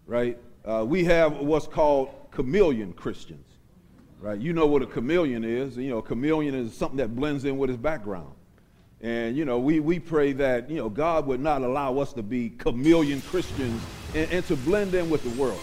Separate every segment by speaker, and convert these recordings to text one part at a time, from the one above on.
Speaker 1: right? We have what's called chameleon Christians, right? You know what a chameleon is. You know, a chameleon is something that blends in with his background. And, you know, we pray that, you know, God would not allow us to be chameleon Christians and to blend in with the world.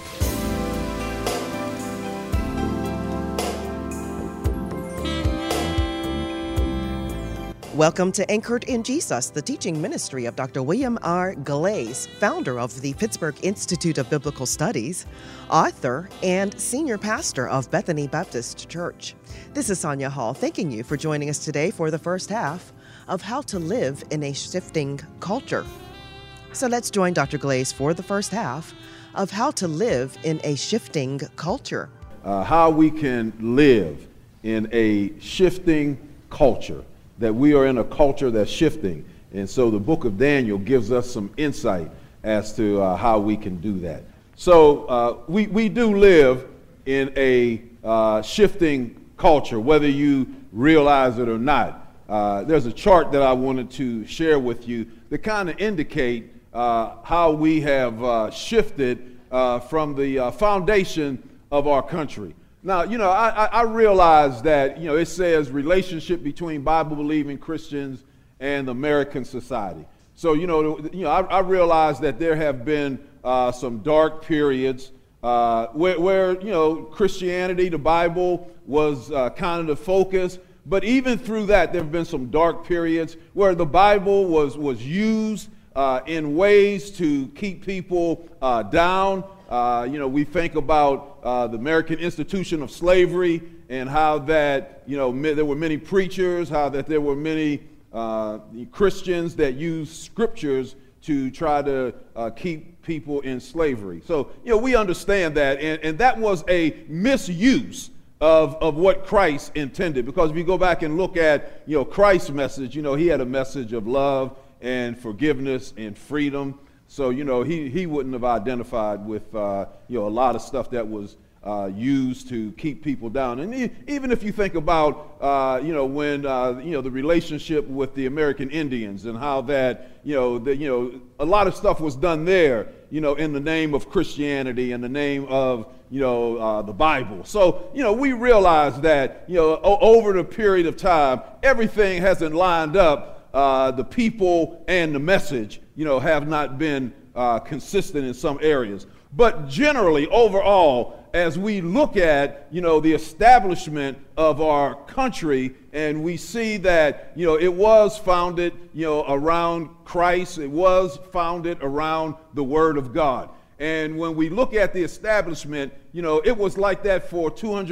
Speaker 2: Welcome to Anchored in Jesus, the teaching ministry of Dr. William R. Galais, founder of the Pittsburgh Institute of Biblical Studies, author, and senior pastor of Bethany Baptist Church. This is Sonia Hall, thanking you for joining us today for the first half of How to Live in a Shifting Culture. So let's join Dr. Galais for the first half of How to Live in a Shifting Culture.
Speaker 1: How we can live in a shifting culture. That we are in a culture that's shifting. And so the book of Daniel gives us some insight as to how we can do that. So we do live in a shifting culture, whether you realize it or not. There's a chart that I wanted to share with you that kind of indicate how we have shifted from the foundation of our country. Now, you know, I realize that, you know, it says relationship between Bible-believing Christians and American society. So, I realize that there have been some dark periods where, you know, Christianity, the Bible was kind of the focus. But even through that, there have been some dark periods where the Bible was used in ways to keep people down. We think about the American institution of slavery and how that, you know, there were many preachers, how that there were many Christians that used scriptures to try to keep people in slavery. So, you know, we understand that, and that was a misuse of what Christ intended. Because if you go back and look at, you know, Christ's message, you know, he had a message of love and forgiveness and freedom. So, you know, he wouldn't have identified with, a lot of stuff that was used to keep people down. And even if you think about, when, the relationship with the American Indians and how that, a lot of stuff was done there, you know, in the name of Christianity and the name of, the Bible. So, you know, we realize that, you know, over the period of time, everything hasn't lined up. The people and the message, you know, have not been consistent in some areas. But generally, overall, as we look at, you know, the establishment of our country, and we see that, you know, it was founded, you know, around Christ. It was founded around the Word of God. And when we look at the establishment, you know, it was like that for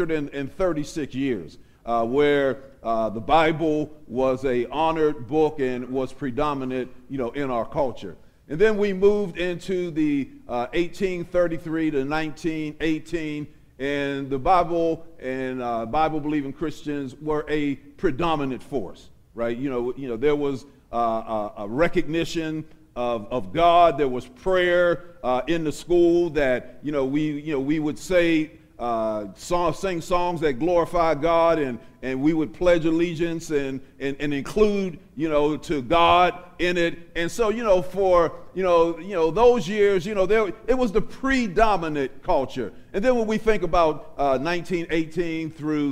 Speaker 1: 236 years, where the Bible was a honored book and was predominant, you know, in our culture. And then we moved into the 1833 to 1918, and the Bible and Bible-believing Christians were a predominant force, right? You know, there was a recognition of God. There was prayer in the school that, we would say, sing songs that glorify God, and we would pledge allegiance and include, you know, to God in it. And so, you know, for, those years, you know, it was the predominant culture. And then when we think about 1918 through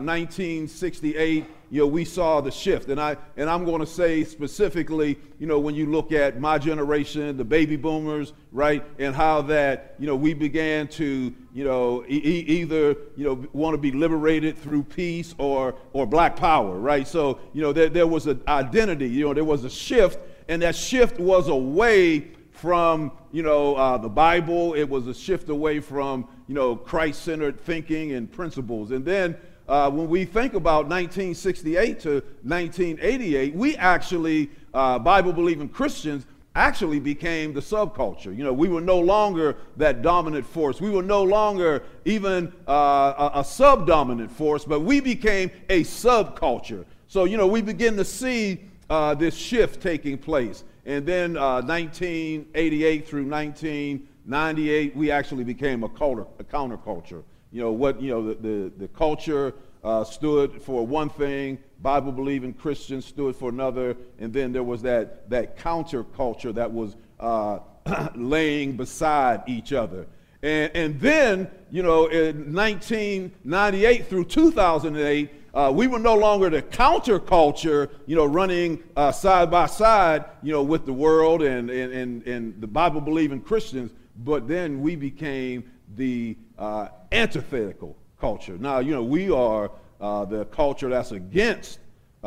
Speaker 1: 1968, you know, we saw the shift. And I'm going to say specifically, you know, when you look at my generation, the baby boomers, right, and how that, you know, we began to, you know, either, you know, want to be liberated through peace or black power, right? So, you know, there was an identity, you know, there was a shift, and that shift was away from, you know, the Bible. It was a shift away from, you know, Christ-centered thinking and principles. And then when we think about 1968 to 1988, we actually, Bible-believing Christians, actually became the subculture. You know, we were no longer that dominant force. We were no longer even a subdominant force, but we became a subculture. So, you know, we begin to see this shift taking place. And then 1988 through 1998, we actually became a counterculture. You know, the culture stood for one thing, Bible-believing Christians stood for another, and then there was that counterculture that was laying beside each other. And then, you know, in 1998 through 2008, we were no longer the counterculture, you know, running side by side, you know, with the world and the Bible-believing Christians, but then we became the antithetical culture. Now, you know, we are the culture that's against,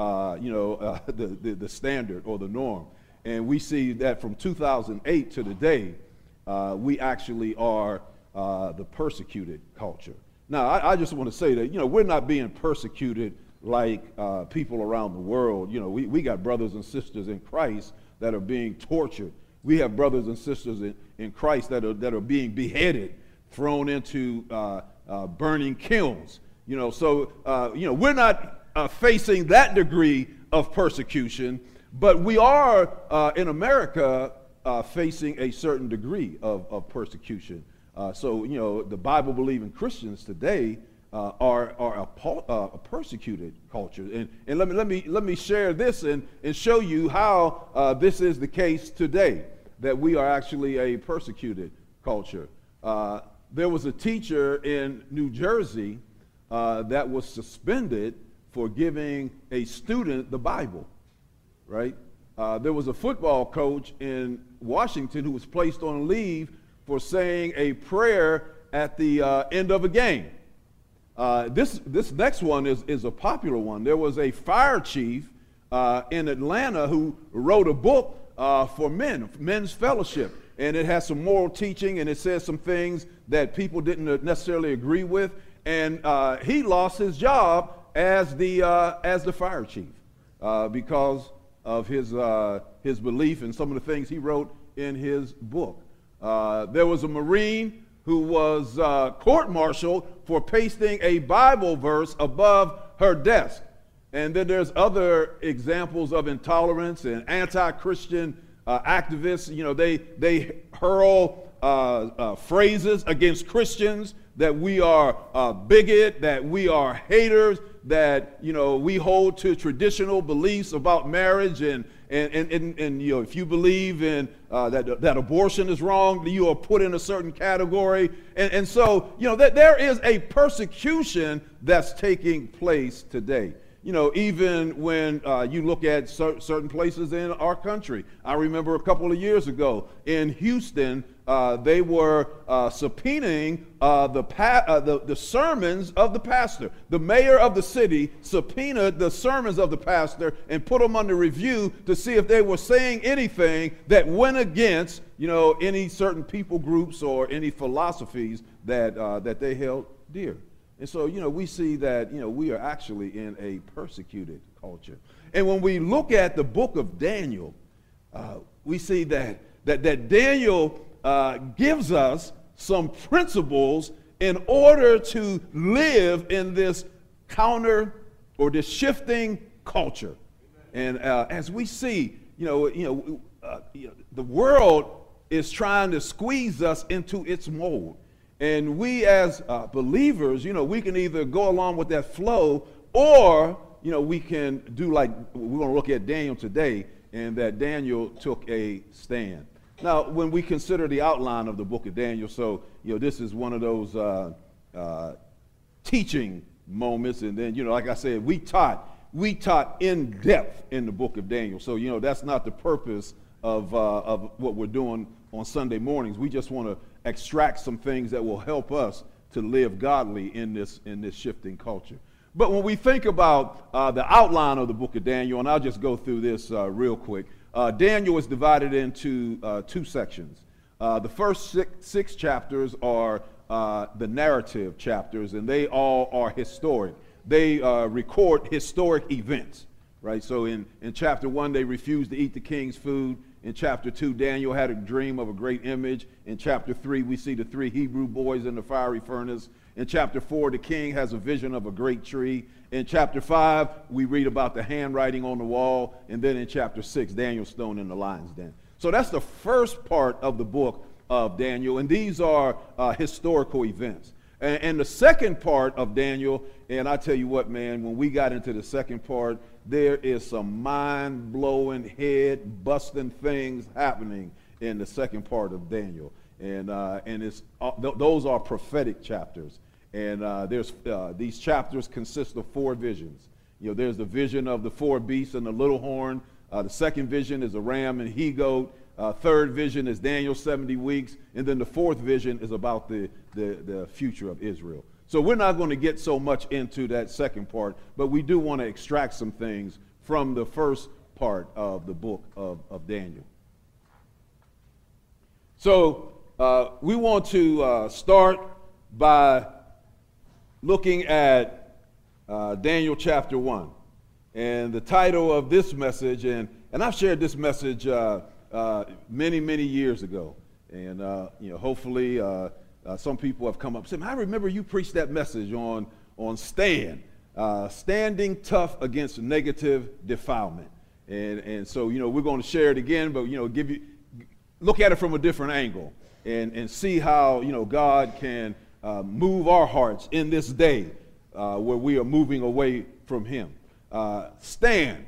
Speaker 1: the standard or the norm. And we see that from 2008 to today, we actually are the persecuted culture. Now, I just want to say that, you know, we're not being persecuted like people around the world. You know, we got brothers and sisters in Christ that are being tortured. We have brothers and sisters in Christ that are being beheaded, thrown into burning kilns. You know, so, we're not facing that degree of persecution, but we are in America facing a certain degree of persecution. So, you know, the Bible-believing Christians today are a persecuted culture. And let me share this and show you how this is the case today, that we are actually a persecuted culture. There was a teacher in New Jersey that was suspended for giving a student the Bible, right? There was a football coach in Washington who was placed on leave for saying a prayer at the end of a game. This next one is a popular one. There was a fire chief in Atlanta who wrote a book for men's fellowship, and it has some moral teaching, and it says some things that people didn't necessarily agree with, and he lost his job as the fire chief because of his belief in some of the things he wrote in his book. There was a Marine who was court-martialed for pasting a Bible verse above her desk. And then there's other examples of intolerance and anti-Christian activists. You know, they hurl phrases against Christians, that we are bigot, that we are haters, that, you know, we hold to traditional beliefs about marriage, and you know, if you believe in that abortion is wrong, you are put in a certain category. And so, you know, that there is a persecution that's taking place today. You know, even when you look at certain places in our country. I remember a couple of years ago in Houston, they were subpoenaing the sermons of the pastor. The mayor of the city subpoenaed the sermons of the pastor and put them under review to see if they were saying anything that went against, you know, any certain people groups or any philosophies that they held dear. And so, you know, we see that, you know, we are actually in a persecuted culture. And when we look at the book of Daniel, we see that Daniel gives us some principles in order to live in this counter or this shifting culture. And as we see, the world is trying to squeeze us into its mold. And we as believers, you know, we can either go along with that flow, or, you know, we can do like we're going to look at Daniel today, and that Daniel took a stand. Now, when we consider the outline of the book of Daniel, so, you know, this is one of those teaching moments. And then, you know, like I said, we taught in depth in the book of Daniel. So, you know, that's not the purpose of what we're doing on Sunday mornings. We just want to extract some things that will help us to live godly in this shifting culture. But when we think about the outline of the book of Daniel, and I'll just go through this real quick. Daniel is divided into two sections. The first six chapters are the narrative chapters, and they all are historic. They record historic events, right? So in chapter 1, they refused to eat the king's food. In chapter 2, Daniel had a dream of a great image. In chapter 3, we see the 3 Hebrew boys in the fiery furnace. In chapter 4, the king has a vision of a great tree. In chapter 5, we read about the handwriting on the wall. And then in chapter 6, Daniel's thrown in the lion's den. So that's the first part of the book of Daniel. And these are historical events. And the second part of Daniel, and I tell you what, man, when we got into the second part, there is some mind-blowing, head-busting things happening in the second part of Daniel. And it's those are prophetic chapters. And these chapters consist of 4 visions. There's the vision of the 4 beasts and the little horn. The second vision is a ram and he-goat. Third vision is Daniel's 70 weeks. And then the 4th vision is about the future of Israel. So we're not going to get so much into that second part, but we do want to extract some things from the first part of the book of Daniel. So we want to start by looking at Daniel chapter 1. And the title of this message, and I've shared this message many, many years ago. And, hopefully some people have come up and said, I remember you preached that message on standing tough against negative defilement. And so, we're going to share it again, but, look at it from a different angle and see how, God can move our hearts in this day where we are moving away from him. Stand,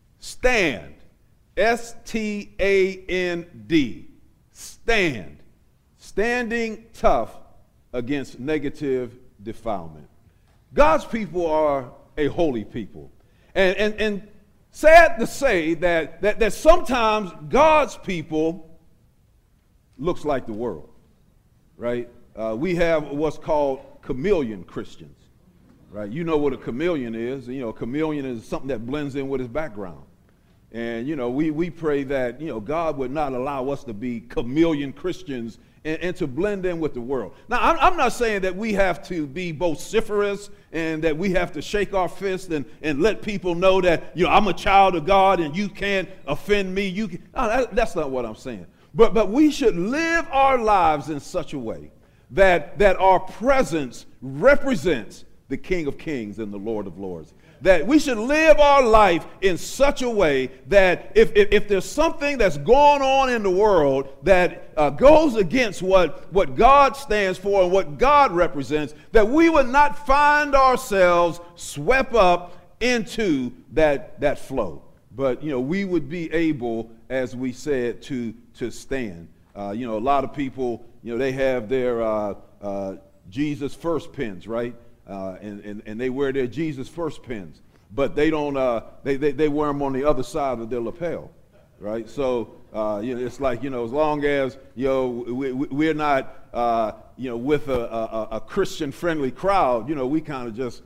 Speaker 1: S-T-A-N-D, stand, standing tough against negative defilement. God's people are a holy people. And sad to say that sometimes God's people looks like the world, right? We have what's called chameleon Christians, right? You know what a chameleon is. A chameleon is something that blends in with his background. And, we pray that, God would not allow us to be chameleon Christians and to blend in with the world. Now, I'm not saying that we have to be vociferous and that we have to shake our fist and let people know that, I'm a child of God and you can't offend me. That's not what I'm saying. But we should live our lives in such a way that our presence represents the King of Kings and the Lord of Lords. That we should live our life in such a way that if there's something that's going on in the world that goes against what God stands for and what God represents, that we would not find ourselves swept up into that flow. But, we would be able, as we said, to stand. A lot of people, they have their Jesus First pins, right? And they wear their Jesus First pins, but they don't. They wear them on the other side of their lapel, right? So it's like as long as we're not with a Christian friendly crowd, we kind of just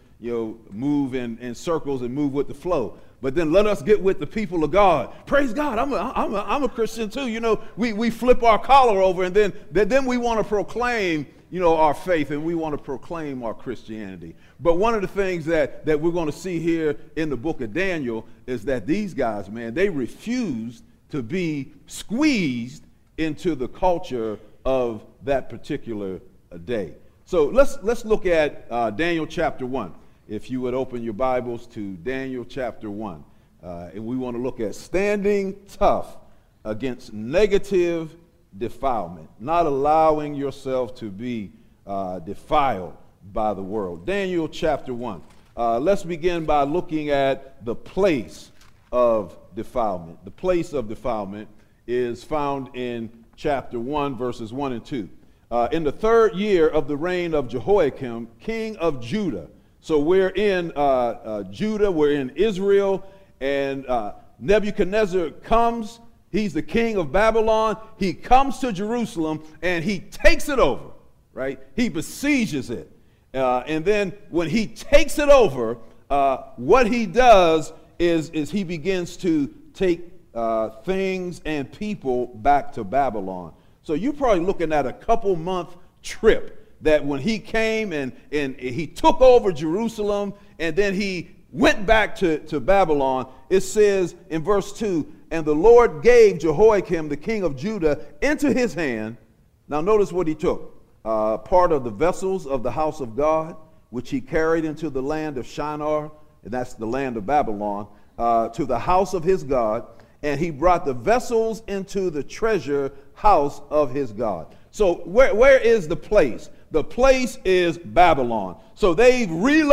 Speaker 1: move in circles and move with the flow. But then let us get with the people of God. Praise God, I'm a Christian too. We flip our collar over and then we want to proclaim our faith, and we want to proclaim our Christianity. But one of the things that we're going to see here in the book of Daniel is that these guys, man, they refused to be squeezed into the culture of that particular day. So let's look at Daniel chapter 1. If you would open your Bibles to Daniel chapter 1. And we want to look at standing tough against negative defilement, not allowing yourself to be defiled by the world. Daniel chapter 1. Let's begin by looking at the place of defilement. The place of defilement is found in chapter 1, verses 1 and 2. In the 3rd year of the reign of Jehoiakim, king of Judah. So we're in Judah, we're in Israel, and Nebuchadnezzar comes. He's the king of Babylon. He comes to Jerusalem and he takes it over, right? He besieges it. And then when he takes it over, what he does is he begins to take things and people back to Babylon. So you're probably looking at a couple-month trip that when he came and he took over Jerusalem and then he went back to Babylon, it says in verse 2, and the Lord gave Jehoiakim, the king of Judah, into his hand. Now notice what he took. Part of the vessels of the house of God, which he carried into the land of Shinar, and that's the land of Babylon, to the house of his God, and he brought the vessels into the treasure house of his God. So where is the place? The place is Babylon. So they've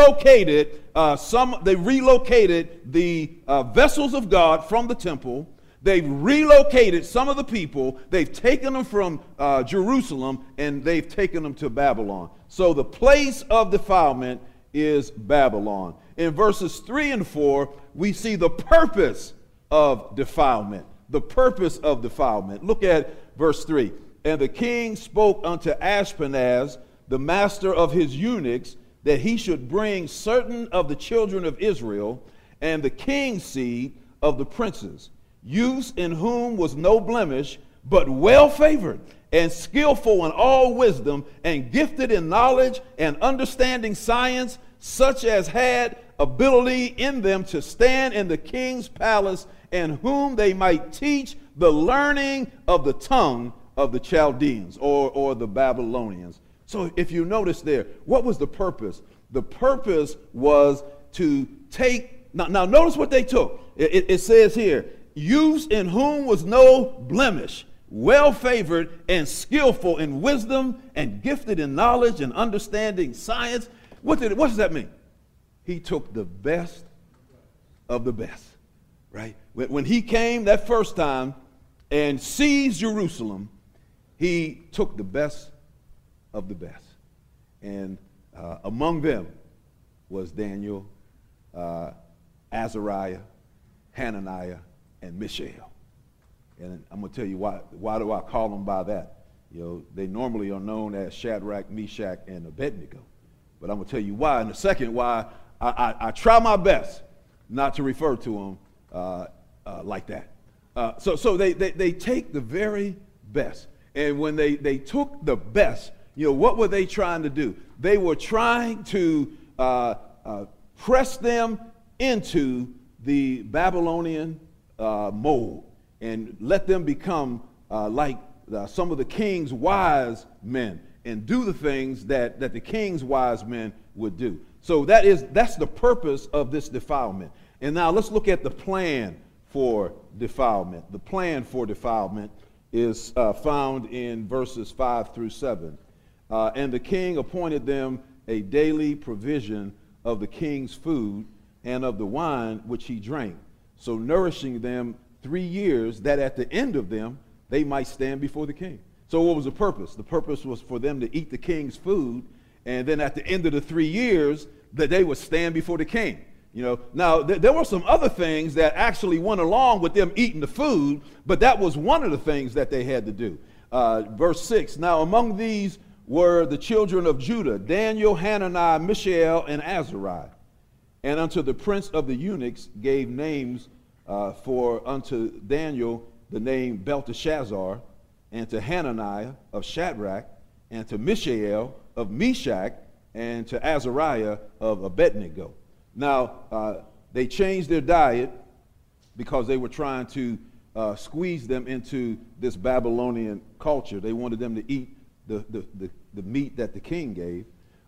Speaker 1: relocated the vessels of God from the temple. They've relocated some of the people. They've taken them from Jerusalem, and they've taken them to Babylon. So the place of defilement is Babylon. In verses 3 and 4, we see the purpose of defilement. The purpose of defilement. Look at verse 3. And the king spoke unto Ashpenaz, the master of his eunuchs, that he should bring certain of the children of Israel and the king's seed of the princes, youths in whom was no blemish, but well favored and skillful in all wisdom, and gifted in knowledge and understanding science, such as had ability in them to stand in the king's palace, and whom they might teach the learning of the tongue of the Chaldeans or the Babylonians. So if you notice there, what was the purpose? The purpose was to take, now notice what they took. It says here, youths in whom was no blemish, well favored and skillful in wisdom and gifted in knowledge and understanding science. What does that mean? He took the best of the best, right? When he came that first time and seized Jerusalem, he took the best of the best. And among them was Daniel, Azariah, Hananiah, and Mishael. And I'm going to tell you why do I call them by that? You know, they normally are known as Shadrach, Meshach, and Abednego. But I'm going to tell you why in a second, why I try my best not to refer to them like that. So they take the very best. And when they took the best, you know, what were they trying to do? They were trying to press them into the Babylonian mold and let them become like some of the king's wise men and do the things that the king's wise men would do. So that's the purpose of this defilement. And now let's look at the plan for defilement. The plan for defilement is found in verses 5 through 7. And the king appointed them a daily provision of the king's food and of the wine which he drank, so nourishing them 3 years, that at the end of them they might stand before the king. So what was the purpose? The purpose was for them to eat the king's food, and then at the end of the 3 years that they would stand before the king. You know, now there were some other things that actually went along with them eating the food, but that was one of the things that they had to do. Verse 6, now among these were the children of Judah, Daniel, Hananiah, Mishael, and Azariah. And unto the prince of the eunuchs gave names, for unto Daniel the name Belteshazzar, and to Hananiah of Shadrach, and to Mishael of Meshach, and to Azariah of Abednego. Now, they changed their diet because they were trying to squeeze them into this Babylonian culture. They wanted them to eat the meat that the king gave.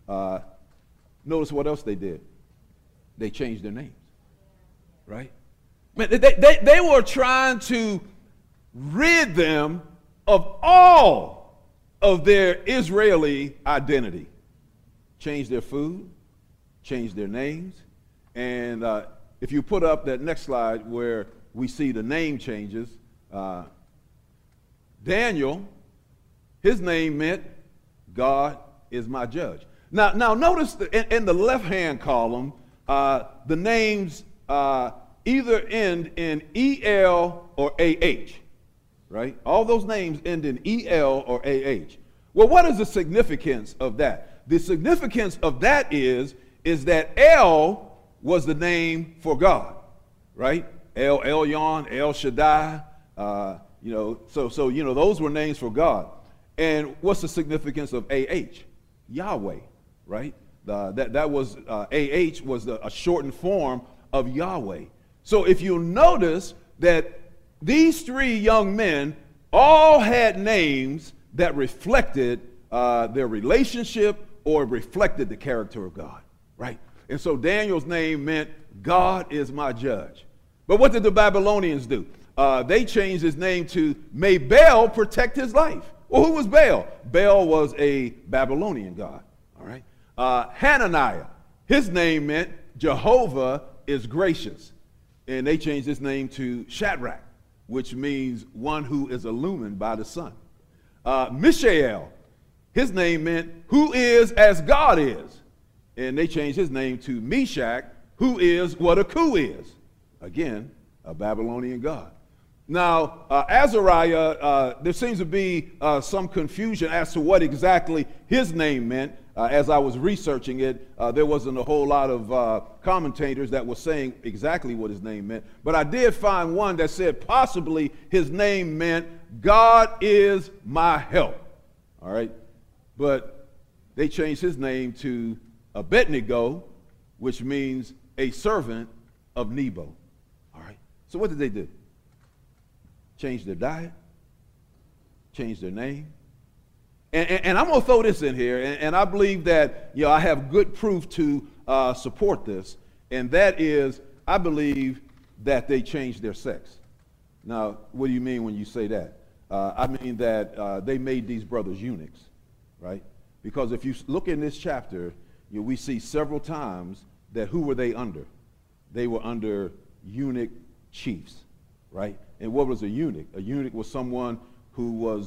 Speaker 1: Notice what else they did. They changed their names, right? Man, they were trying to rid them of all of their Israeli identity. Change their food, change their names. And if you put up that next slide where we see the name changes, Daniel, his name meant God is my judge. Now notice in the left-hand column, the names either end in E-L or A-H, right? All those names end in E-L or A-H. Well, what is the significance of that? The significance of that is that El was the name for God, right? El Elyon, El Shaddai, so those were names for God. And what's the significance of A-H? Yahweh, right? That was A-H was a shortened form of Yahweh. So if you notice that these three young men all had names that reflected their relationship or reflected the character of God, right? And so Daniel's name meant God is my judge. But what did the Babylonians do? They changed his name to may Baal protect his life. Well, who was Baal? Baal was a Babylonian god, all right? Hananiah, his name meant Jehovah is gracious. And they changed his name to Shadrach, which means one who is illumined by the sun. Mishael, his name meant who is as God is. And they changed his name to Meshach, who is what a coup is. Again, a Babylonian god. Now, Azariah, there seems to be some confusion as to what exactly his name meant. As I was researching it, there wasn't a whole lot of commentators that were saying exactly what his name meant. But I did find one that said possibly his name meant God is my help. All right? But they changed his name to Abednego, which means a servant of Nebo. All right? So what did they do? Change their diet, change their name. And I'm going to throw this in here, and I believe that I have good proof to support this, and that is I believe that they changed their sex. Now, what do you mean when you say that? I mean that they made these brothers eunuchs, right? Because if you look in this chapter, we see several times that who were they under? They were under eunuch chiefs, right? And what was a eunuch? A eunuch was someone who was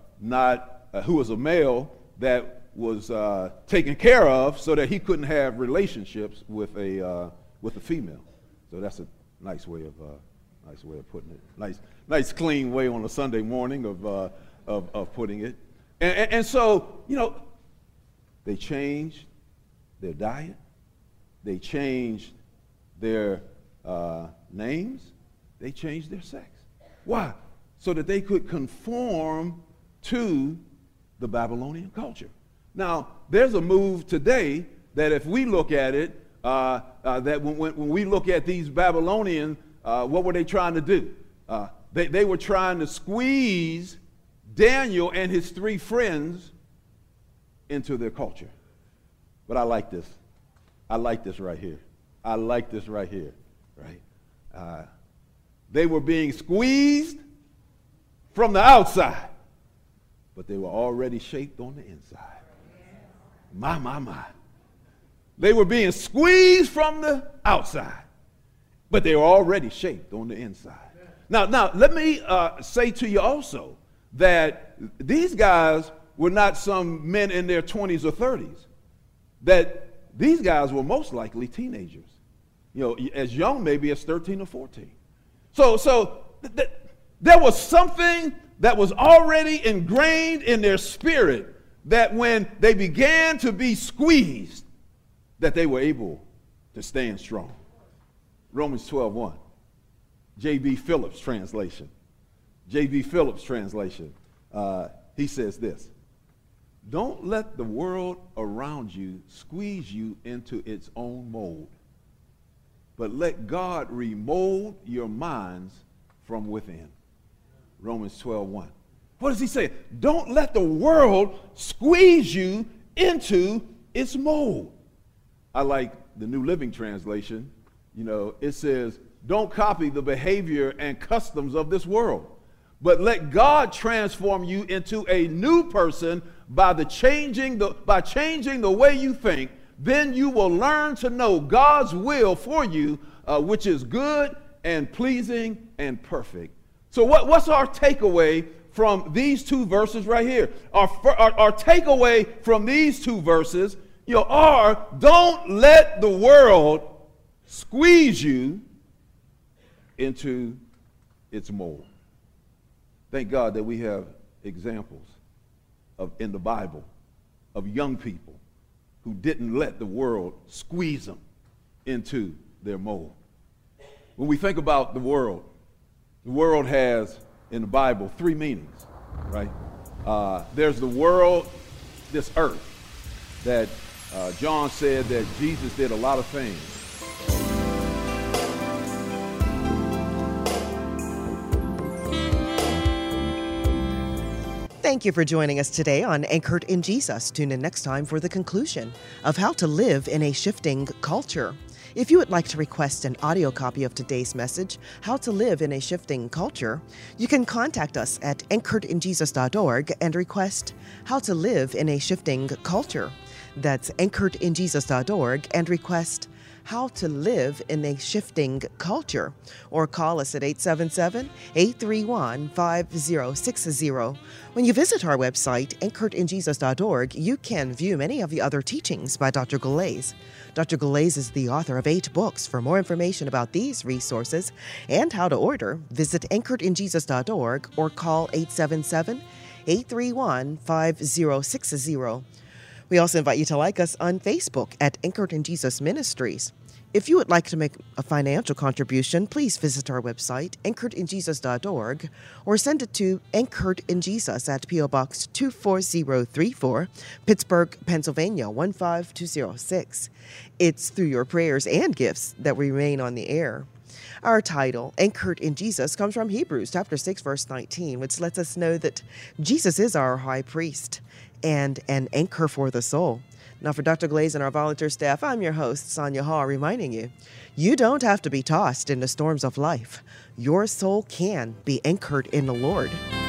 Speaker 1: who was a male that was taken care of so that he couldn't have relationships with a female. So that's a nice way of putting it. Nice clean way on a Sunday morning of putting it. And so they changed their diet, they changed their names, they changed their sex. Why? So that they could conform to the Babylonian culture. Now, there's a move today that if we look at it, that when we look at these Babylonians, what were they trying to do? They were trying to squeeze Daniel and his 3 friends into their culture. But I like this. I like this right here. I like this right here, right? They were being squeezed from the outside, but they were already shaped on the inside. My. They were being squeezed from the outside, but they were already shaped on the inside. Now let me say to you also that these guys were not some men in their 20s or 30s, that these guys were most likely teenagers, as young maybe as 13 or 14. So there was something that was already ingrained in their spirit that when they began to be squeezed, that they were able to stand strong. Romans 12:1, J.B. Phillips translation. J.B. Phillips translation, he says this: don't let the world around you squeeze you into its own mold, but let God remold your minds from within. Romans 12:1. What does he say? Don't let the world squeeze you into its mold. I like the New Living Translation. It says, don't copy the behavior and customs of this world, but let God transform you into a new person by changing the way you think. Then you will learn to know God's will for you, which is good and pleasing and perfect. So what's our takeaway from these 2 verses right here? Our takeaway from these 2 verses are don't let the world squeeze you into its mold. Thank God that we have examples in the Bible of young people who didn't let the world squeeze them into their mold. When we think about the world has, in the Bible, 3 meanings, right? There's the world, this earth, that John said that Jesus did a lot of things.
Speaker 2: Thank you for joining us today on Anchored in Jesus. Tune in next time for the conclusion of how to live in a shifting culture. If you would like to request an audio copy of today's message, How to Live in a Shifting Culture, you can contact us at anchoredinjesus.org and request How to Live in a Shifting Culture. That's anchoredinjesus.org and request how to live in a shifting culture. Or call us at 877-831-5060. When you visit our website, anchoredinjesus.org, you can view many of the other teachings by Dr. Galais. Dr. Galais is the author of 8 books. For more information about these resources and how to order, visit anchoredinjesus.org or call 877-831-5060. We also invite you to like us on Facebook at Anchored in Jesus Ministries. If you would like to make a financial contribution, please visit our website, anchoredinjesus.org, or send it to Anchored in Jesus at P.O. Box 24034, Pittsburgh, Pennsylvania 15206. It's through your prayers and gifts that we remain on the air. Our title, Anchored in Jesus, comes from Hebrews chapter 6, verse 19, which lets us know that Jesus is our high priest and an anchor for the soul. Now, for Dr. Galais and our volunteer staff, I'm your host, Sonia Hall, reminding you, you don't have to be tossed in the storms of life. Your soul can be anchored in the Lord.